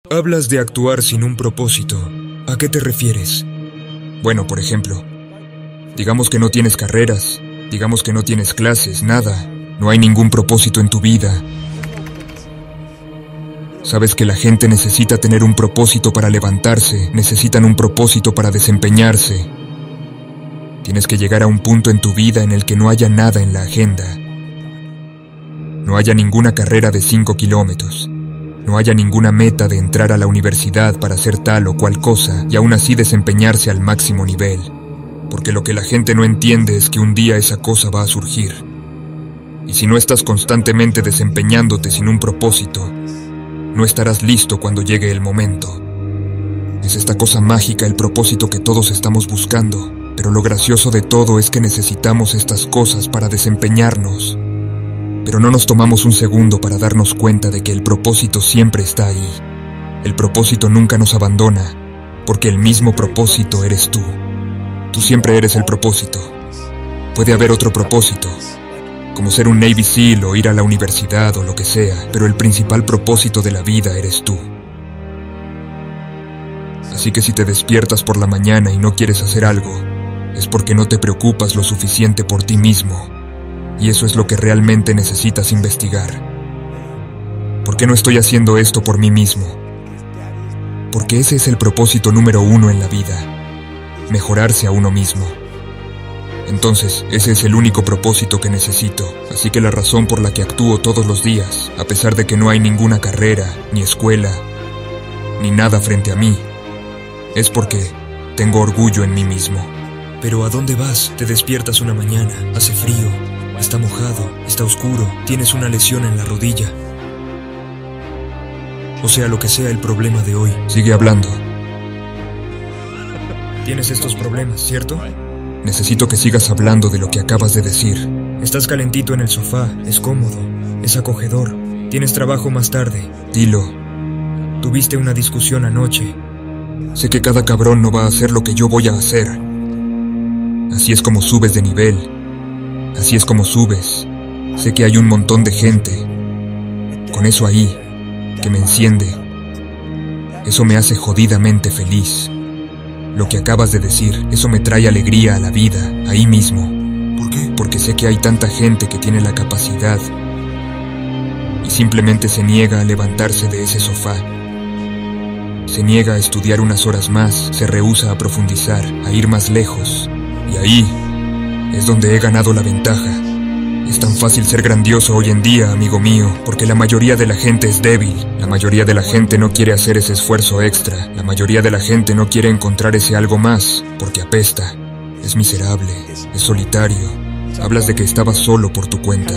Hablas de actuar sin un propósito. ¿A qué te refieres? Bueno, por ejemplo, digamos que no tienes carreras, digamos que no tienes clases, nada, no hay ningún propósito en tu vida. Sabes que la gente necesita tener un propósito para levantarse, necesitan un propósito para desempeñarse. Tienes que llegar a un punto en tu vida en el que no haya nada en la agenda. No haya ninguna carrera de 5 kilómetros. No haya ninguna meta de entrar a la universidad para hacer tal o cual cosa y aún así desempeñarse al máximo nivel. Porque lo que la gente no entiende es que un día esa cosa va a surgir. Y si no estás constantemente desempeñándote sin un propósito, no estarás listo cuando llegue el momento. Es esta cosa mágica el propósito que todos estamos buscando, pero lo gracioso de todo es que necesitamos estas cosas para desempeñarnos. Pero no nos tomamos un segundo para darnos cuenta de que el propósito siempre está ahí. El propósito nunca nos abandona, porque el mismo propósito eres tú. Tú siempre eres el propósito. Puede haber otro propósito, como ser un Navy SEAL o ir a la universidad o lo que sea, pero el principal propósito de la vida eres tú. Así que si te despiertas por la mañana y no quieres hacer algo, es porque no te preocupas lo suficiente por ti mismo. Y eso es lo que realmente necesitas investigar. ¿Por qué no estoy haciendo esto por mí mismo? Porque ese es el propósito número 1 en la vida. Mejorarse a uno mismo. Entonces, ese es el único propósito que necesito. Así que la razón por la que actúo todos los días, a pesar de que no hay ninguna carrera, ni escuela, ni nada frente a mí, es porque tengo orgullo en mí mismo. Pero ¿a dónde vas? Te despiertas una mañana, hace frío, está mojado, está oscuro, tienes una lesión en la rodilla. O sea, lo que sea el problema de hoy. Sigue hablando. Tienes estos problemas, ¿cierto? Necesito que sigas hablando de lo que acabas de decir. Estás calentito en el sofá, es cómodo, es acogedor. Tienes trabajo más tarde. Dilo. Tuviste una discusión anoche. Sé que cada cabrón no va a hacer lo que yo voy a hacer. Así es como subes de nivel. Así es como subes. Sé que hay un montón de gente con eso ahí que me enciende. Eso me hace jodidamente feliz. Lo que acabas de decir, eso me trae alegría a la vida, ahí mismo. ¿Por qué? Porque sé que hay tanta gente que tiene la capacidad y simplemente se niega a levantarse de ese sofá. Se niega a estudiar unas horas más, se rehúsa a profundizar, a ir más lejos. Y ahí es donde he ganado la ventaja. Es tan fácil ser grandioso hoy en día, amigo mío, porque la mayoría de la gente es débil. La mayoría de la gente no quiere hacer ese esfuerzo extra. La mayoría de la gente no quiere encontrar ese algo más, porque apesta. Es miserable, es solitario. Hablas de que estabas solo por tu cuenta.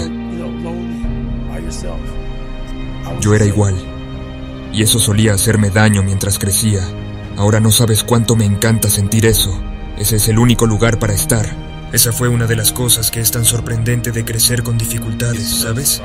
Yo era igual. Y eso solía hacerme daño mientras crecía. Ahora no sabes cuánto me encanta sentir eso. Ese es el único lugar para estar. Esa fue una de las cosas que es tan sorprendente de crecer con dificultades, ¿sabes?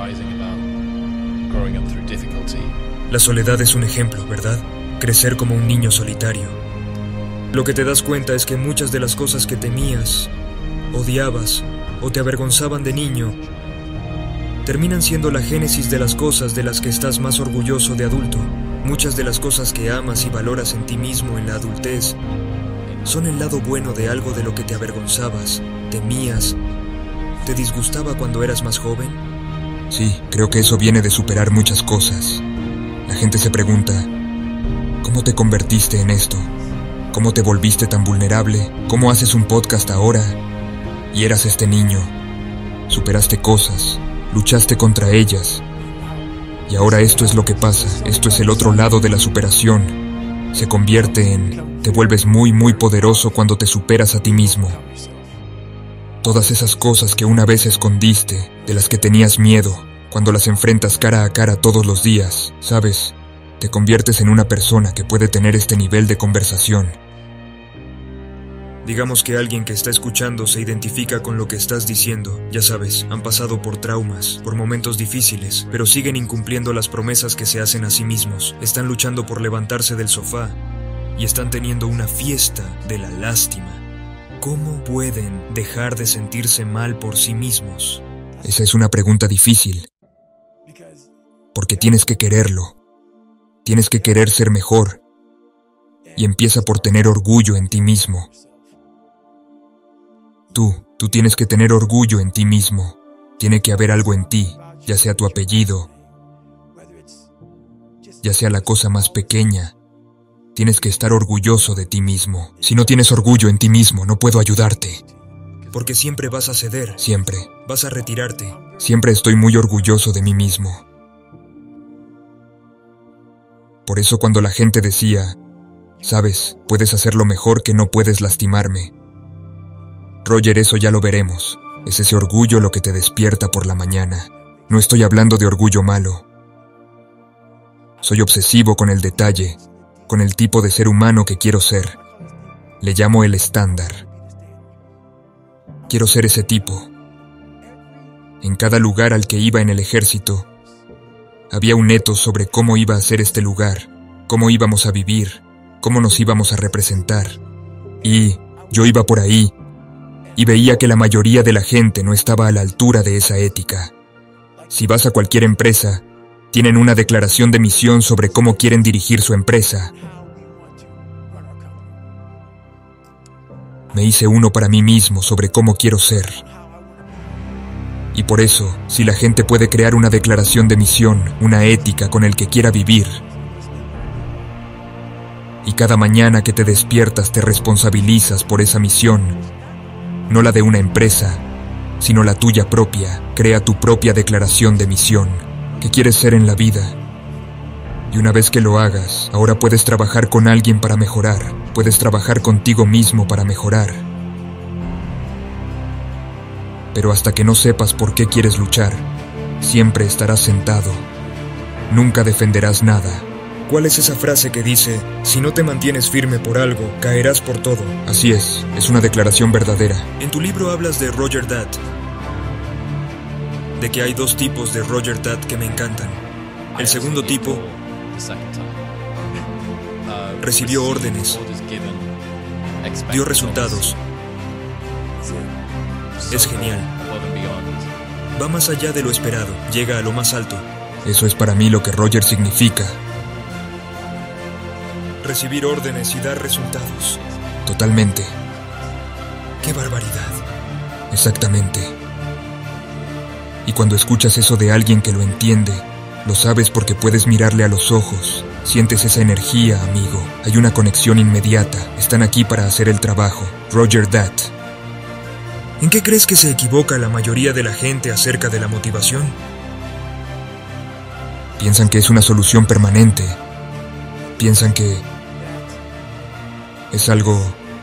La soledad es un ejemplo, ¿verdad? Crecer como un niño solitario. Lo que te das cuenta es que muchas de las cosas que temías, odiabas o te avergonzaban de niño terminan siendo la génesis de las cosas de las que estás más orgulloso de adulto. Muchas de las cosas que amas y valoras en ti mismo en la adultez son el lado bueno de algo de lo que te avergonzabas, temías, te disgustaba cuando eras más joven. Sí, creo que eso viene de superar muchas cosas. La gente se pregunta, ¿cómo te convertiste en esto? ¿Cómo te volviste tan vulnerable? ¿Cómo haces un podcast ahora? Y eras este niño. Superaste cosas, luchaste contra ellas. Y ahora esto es lo que pasa, esto es el otro lado de la superación. Se convierte en... te vuelves muy, muy poderoso cuando te superas a ti mismo. Todas esas cosas que una vez escondiste, de las que tenías miedo, cuando las enfrentas cara a cara todos los días, ¿sabes? Te conviertes en una persona que puede tener este nivel de conversación. Digamos que alguien que está escuchando se identifica con lo que estás diciendo. Ya sabes, han pasado por traumas, por momentos difíciles, pero siguen incumpliendo las promesas que se hacen a sí mismos. Están luchando por levantarse del sofá y están teniendo una fiesta de la lástima. ¿Cómo pueden dejar de sentirse mal por sí mismos? Esa es una pregunta difícil, porque tienes que quererlo. Tienes que querer ser mejor. Y empieza por tener orgullo en ti mismo. Tú tienes que tener orgullo en ti mismo. Tiene que haber algo en ti, ya sea tu apellido, ya sea la cosa más pequeña. Tienes que estar orgulloso de ti mismo. Si no tienes orgullo en ti mismo, no puedo ayudarte. Porque siempre vas a ceder. Siempre. Vas a retirarte. Siempre estoy muy orgulloso de mí mismo. Por eso cuando la gente decía, sabes, puedes hacerlo mejor que no puedes lastimarme. Roger, eso ya lo veremos. Es ese orgullo lo que te despierta por la mañana. No estoy hablando de orgullo malo. Soy obsesivo con el detalle, con el tipo de ser humano que quiero ser. Le llamo el estándar. Quiero ser ese tipo. En cada lugar al que iba en el ejército, había un etos sobre cómo iba a ser este lugar, cómo íbamos a vivir, cómo nos íbamos a representar. Y yo iba por ahí, y veía que la mayoría de la gente no estaba a la altura de esa ética. Si vas a cualquier empresa, tienen una declaración de misión sobre cómo quieren dirigir su empresa. Me hice uno para mí mismo sobre cómo quiero ser. Y por eso, si la gente puede crear una declaración de misión, una ética con el que quiera vivir, y cada mañana que te despiertas te responsabilizas por esa misión, no la de una empresa, sino la tuya propia, crea tu propia declaración de misión. ¿Qué quieres ser en la vida? Y una vez que lo hagas, ahora puedes trabajar con alguien para mejorar, puedes trabajar contigo mismo para mejorar. Pero hasta que no sepas por qué quieres luchar, siempre estarás sentado. Nunca defenderás nada. ¿Cuál es esa frase que dice, si no te mantienes firme por algo, caerás por todo? Así es una declaración verdadera. En tu libro hablas de Roger That, de que hay dos tipos de Roger That que me encantan. El segundo tipo recibió órdenes, dio resultados. Es genial. Va más allá de lo esperado, llega a lo más alto. Eso es para mí lo que Roger significa. Recibir órdenes y dar resultados. Totalmente. ¡Qué barbaridad! Exactamente. Y cuando escuchas eso de alguien que lo entiende, lo sabes porque puedes mirarle a los ojos. Sientes esa energía, amigo. Hay una conexión inmediata. Están aquí para hacer el trabajo. Roger That. ¿En qué crees que se equivoca la mayoría de la gente acerca de la motivación? Piensan que es una solución permanente. Piensan que es algo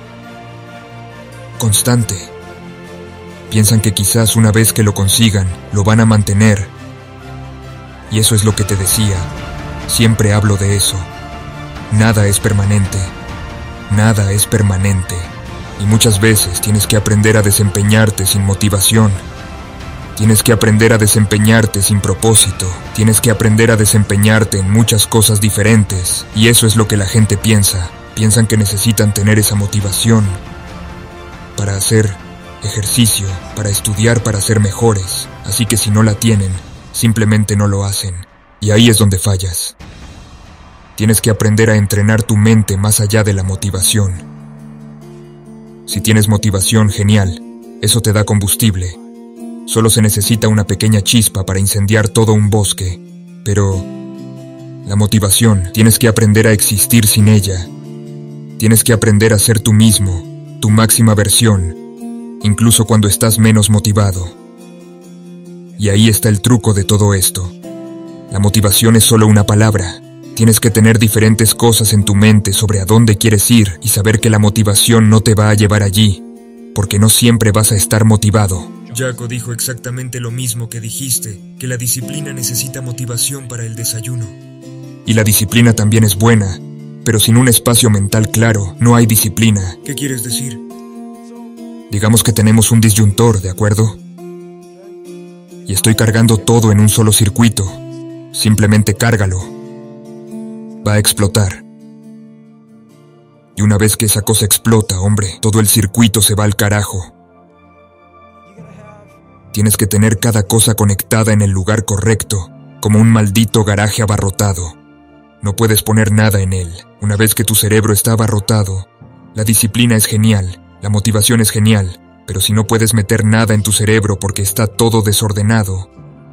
constante. Piensan que quizás una vez que lo consigan, lo van a mantener. Y eso es lo que te decía. Siempre hablo de eso. Nada es permanente. Nada es permanente. Y muchas veces tienes que aprender a desempeñarte sin motivación. Tienes que aprender a desempeñarte sin propósito. Tienes que aprender a desempeñarte en muchas cosas diferentes. Y eso es lo que la gente piensa. Piensan que necesitan tener esa motivación para hacer ejercicio, para estudiar, para ser mejores. Así que si no la tienen, simplemente no lo hacen. Y ahí es donde fallas. Tienes que aprender a entrenar tu mente más allá de la motivación. Si tienes motivación, genial. Eso te da combustible. Solo se necesita una pequeña chispa para incendiar todo un bosque. Pero la motivación, tienes que aprender a existir sin ella. Tienes que aprender a ser tú mismo, tu máxima versión, incluso cuando estás menos motivado. Y ahí está el truco de todo esto. La motivación es solo una palabra. Tienes que tener diferentes cosas en tu mente sobre a dónde quieres ir y saber que la motivación no te va a llevar allí, porque no siempre vas a estar motivado. Jaco dijo exactamente lo mismo que dijiste, que la disciplina necesita motivación para el desayuno. Y la disciplina también es buena, pero sin un espacio mental claro, no hay disciplina. ¿Qué quieres decir? Digamos que tenemos un disyuntor, ¿de acuerdo? Y estoy cargando todo en un solo circuito. Simplemente cárgalo. Va a explotar. Y una vez que esa cosa explota, hombre, todo el circuito se va al carajo. Tienes que tener cada cosa conectada en el lugar correcto, como un maldito garaje abarrotado. No puedes poner nada en él. Una vez que tu cerebro está abarrotado, la disciplina es genial, la motivación es genial, pero si no puedes meter nada en tu cerebro porque está todo desordenado,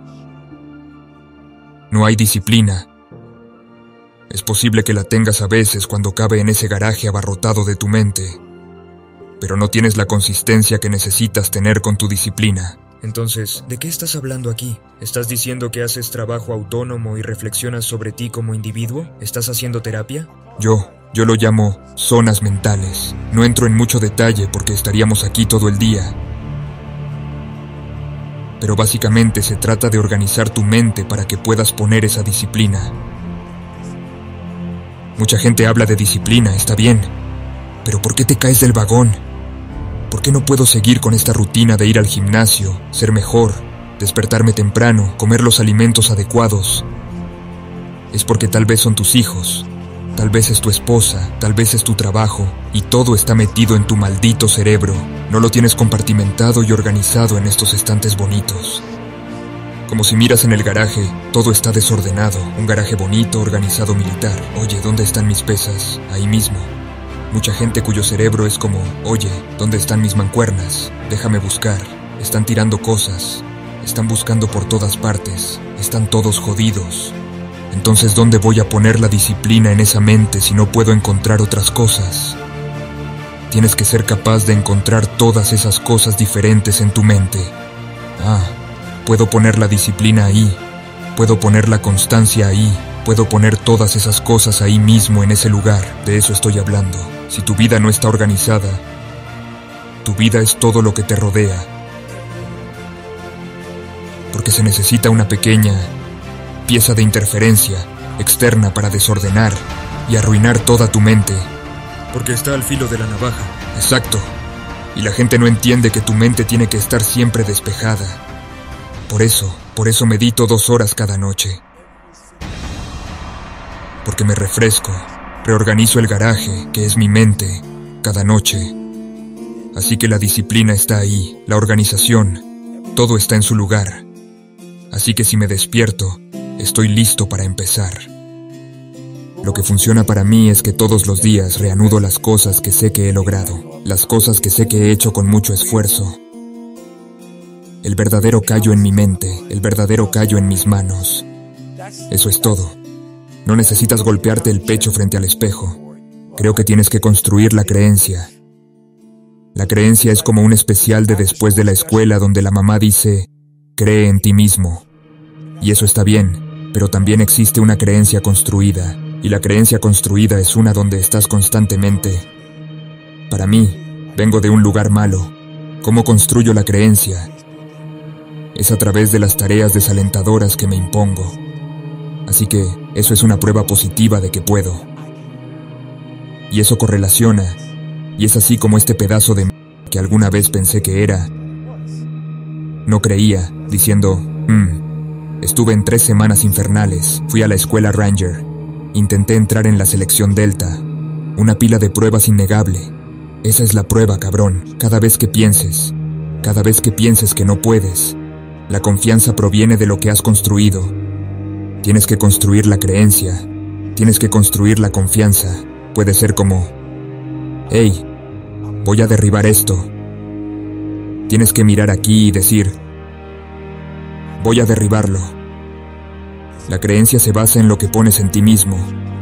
no hay disciplina. Es posible que la tengas a veces cuando cabe en ese garaje abarrotado de tu mente, pero no tienes la consistencia que necesitas tener con tu disciplina. Entonces, ¿de qué estás hablando aquí? ¿Estás diciendo que haces trabajo autónomo y reflexionas sobre ti como individuo? ¿Estás haciendo terapia? Yo lo llamo zonas mentales. No entro en mucho detalle porque estaríamos aquí todo el día. Pero básicamente se trata de organizar tu mente para que puedas poner esa disciplina. Mucha gente habla de disciplina, está bien. Pero ¿por qué te caes del vagón? ¿Por qué no puedo seguir con esta rutina de ir al gimnasio, ser mejor, despertarme temprano, comer los alimentos adecuados? Es porque tal vez son tus hijos, tal vez es tu esposa, tal vez es tu trabajo, y todo está metido en tu maldito cerebro. No lo tienes compartimentado y organizado en estos estantes bonitos. Como si miras en el garaje, todo está desordenado, un garaje bonito, organizado, militar. Oye, ¿dónde están mis pesas? Ahí mismo. Mucha gente cuyo cerebro es como, oye, ¿dónde están mis mancuernas? Déjame buscar. Están tirando cosas. Están buscando por todas partes. Están todos jodidos. Entonces, ¿dónde voy a poner la disciplina en esa mente si no puedo encontrar otras cosas? Tienes que ser capaz de encontrar todas esas cosas diferentes en tu mente. Puedo poner la disciplina ahí. Puedo poner la constancia ahí. Puedo poner todas esas cosas ahí mismo en ese lugar. De eso estoy hablando. Si tu vida no está organizada, tu vida es todo lo que te rodea. Porque se necesita una pequeña pieza de interferencia externa para desordenar y arruinar toda tu mente. Porque está al filo de la navaja. Exacto. Y la gente no entiende que tu mente tiene que estar siempre despejada. Por eso medito 2 horas cada noche. Porque me refresco, reorganizo el garaje, que es mi mente, cada noche. Así que la disciplina está ahí, la organización, todo está en su lugar. Así que si me despierto, estoy listo para empezar. Lo que funciona para mí es que todos los días reanudo las cosas que sé que he logrado, las cosas que sé que he hecho con mucho esfuerzo. El verdadero callo en mi mente, el verdadero callo en mis manos. Eso es todo. No necesitas golpearte el pecho frente al espejo. Creo que tienes que construir la creencia. La creencia es como un especial de después de la escuela donde la mamá dice, cree en ti mismo. Y eso está bien, pero también existe una creencia construida, y la creencia construida es una donde estás constantemente. Para mí, vengo de un lugar malo. ¿Cómo construyo la creencia? Es a través de las tareas desalentadoras que me impongo. Así que eso es una prueba positiva de que puedo. Y eso correlaciona, y es así como este pedazo de que alguna vez pensé que era. No creía, diciendo, estuve en 3 semanas infernales, fui a la escuela Ranger, intenté entrar en la selección Delta, una pila de pruebas innegable. Esa es la prueba, cabrón. Cada vez que pienses que no puedes, la confianza proviene de lo que has construido. Tienes que construir la creencia, tienes que construir la confianza. Puede ser como, hey, voy a derribar esto. Tienes que mirar aquí y decir, voy a derribarlo. La creencia se basa en lo que pones en ti mismo.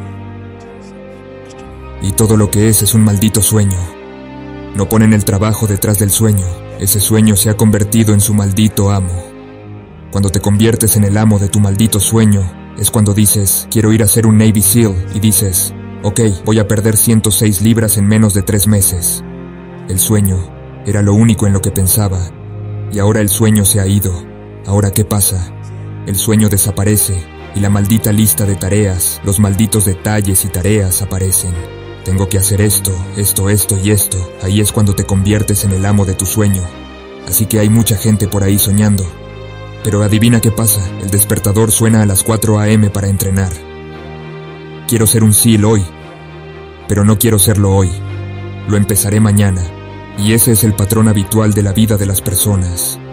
Y todo lo que es un maldito sueño. No ponen el trabajo detrás del sueño. Ese sueño se ha convertido en su maldito amo. Cuando te conviertes en el amo de tu maldito sueño, es cuando dices, quiero ir a ser un Navy SEAL, y dices, ok, voy a perder 106 libras en menos de 3 meses. El sueño era lo único en lo que pensaba, y ahora el sueño se ha ido. Ahora, ¿qué pasa? El sueño desaparece, y la maldita lista de tareas, los malditos detalles y tareas aparecen. Tengo que hacer esto y esto. Ahí es cuando te conviertes en el amo de tu sueño. Así que hay mucha gente por ahí soñando. Pero adivina qué pasa, el despertador suena a las 4 a.m. para entrenar. Quiero ser un SEAL hoy, pero no quiero serlo hoy. Lo empezaré mañana, y ese es el patrón habitual de la vida de las personas.